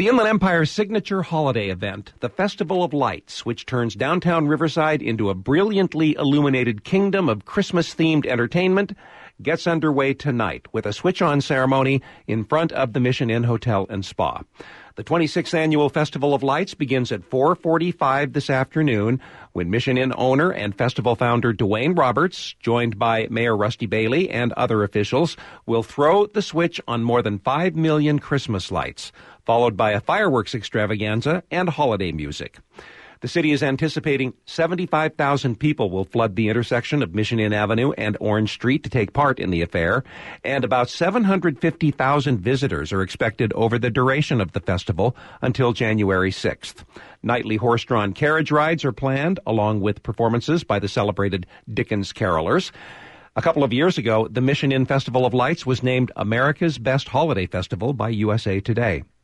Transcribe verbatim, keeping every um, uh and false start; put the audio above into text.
The Inland Empire's signature holiday event, the Festival of Lights, which turns downtown Riverside into a brilliantly illuminated kingdom of Christmas-themed entertainment, gets underway tonight with a switch-on ceremony in front of the Mission Inn Hotel and Spa. The twenty-sixth Annual Festival of Lights begins at four forty-five this afternoon when Mission Inn owner and festival founder Dwayne Roberts, joined by Mayor Rusty Bailey and other officials, will throw the switch on more than five million Christmas lights, followed by a fireworks extravaganza and holiday music. The city is anticipating seventy-five thousand people will flood the intersection of Mission Inn Avenue and Orange Street to take part in the affair, and about seven hundred fifty thousand visitors are expected over the duration of the festival until January sixth. Nightly horse-drawn carriage rides are planned, along with performances by the celebrated Dickens carolers. A couple of years ago, the Mission Inn Festival of Lights was named America's Best Holiday Festival by U S A Today.